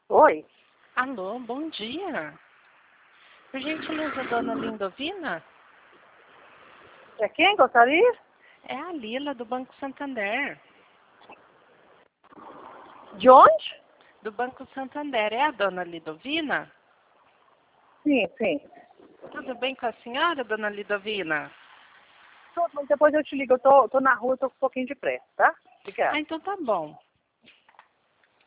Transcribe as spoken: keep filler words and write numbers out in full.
Oi? Alô, bom dia. Por gentileza, dona Lindovina? É quem gostaria? É a Lila, do Banco Santander. De onde? Do Banco Santander. É a dona Lidovina? Sim, sim. Tudo bem com a senhora, dona Lidovina? Tudo, mas depois eu te ligo. Eu tô, tô na rua, tô com um pouquinho de pressa, tá? Ah, Obrigada. então tá bom.